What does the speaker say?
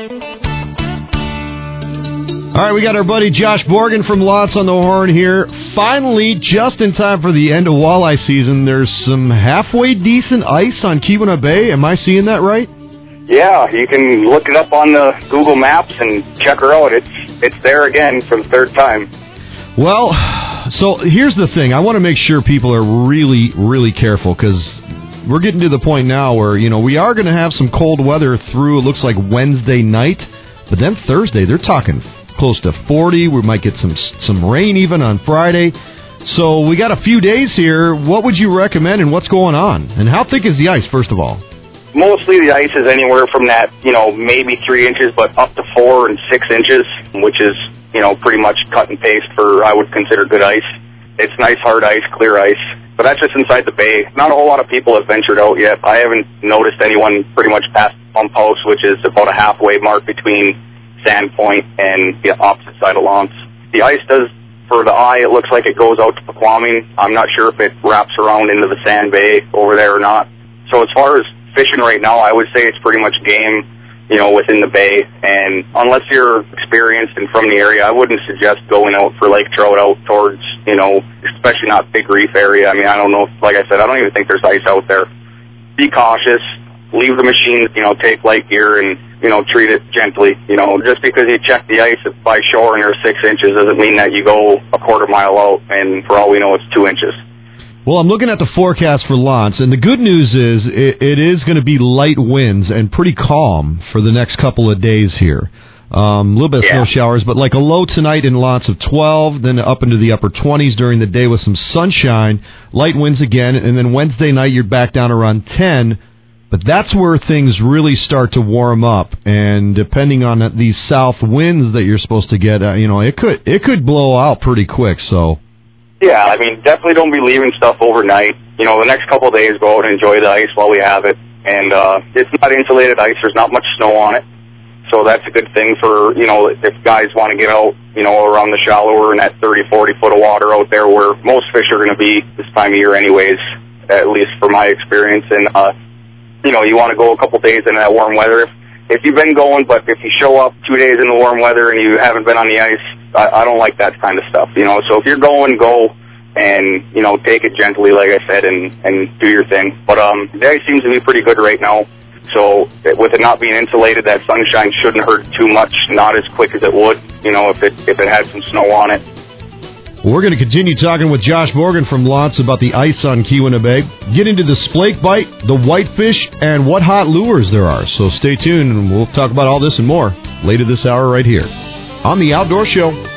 All right, we got our buddy Josh Borgen from Lots on the Horn here. Finally, just in time for the end of walleye season, there's some halfway decent ice on Keweenaw Bay. Am I seeing that right? Yeah, you can look it up on the Google Maps and check her out. It's there again for the third time. Well, so here's the thing. I want to make sure people are really, really careful because we're getting to the point now where, we are going to have some cold weather through, it looks like, Wednesday night. But then Thursday, they're talking close to 40. We might get some rain even on Friday. So we got a few days here. What would you recommend and what's going on? And how thick is the ice, first of all? Mostly the ice is anywhere from that, maybe 3 inches, but up to 4 and 6 inches, which is, pretty much cut and paste for, I would consider, good ice. It's nice, hard ice, clear ice. But that's just inside the bay. Not a whole lot of people have ventured out yet. I haven't noticed anyone pretty much past Pump House, which is about a halfway mark between Sandpoint and the opposite side of Lance. The ice does, for the eye, it looks like it goes out to Paquaming. I'm not sure if it wraps around into the Sand Bay over there or not. So as far as fishing right now, I would say it's pretty much game, within the bay. And unless you're experienced and from the area, I wouldn't suggest going out for lake trout out towards, especially not Big Reef area. I mean, I don't know, like I said, I don't even think there's ice out there. Be cautious. Leave the machine, take light gear and, treat it gently. Just because you check the ice by shore and there's 6 inches doesn't mean that you go a quarter mile out and for all we know it's 2 inches. Well, I'm looking at the forecast for Lance, and the good news is it is going to be light winds and pretty calm for the next couple of days here. A little bit of snow showers, but like a low tonight in Lance of 12, then up into the upper 20s during the day with some sunshine, light winds again, and then Wednesday night you're back down around 10. But that's where things really start to warm up, and depending on these south winds that you're supposed to get, it could blow out pretty quick. So, yeah, I mean, definitely don't be leaving stuff overnight. The next couple of days, go out and enjoy the ice while we have it. And it's not insulated ice; there's not much snow on it, so that's a good thing for if guys want to get out, around the shallower and that 30, 40 foot of water out there, where most fish are going to be this time of year, anyways. At least for my experience, and you want to go a couple days in that warm weather. If you've been going, but if you show up 2 days in the warm weather and you haven't been on the ice, I don't like that kind of stuff, So if you're going, go and, take it gently, like I said, and do your thing. But the ice seems to be pretty good right now. So with it not being insulated, that sunshine shouldn't hurt too much, not as quick as it would, if it had some snow on it. We're going to continue talking with Josh Borgen from Lance about the ice on Keweenaw Bay, get into the splake bite, the whitefish, and what hot lures there are. So stay tuned, and we'll talk about all this and more later this hour right here on The Outdoor Show.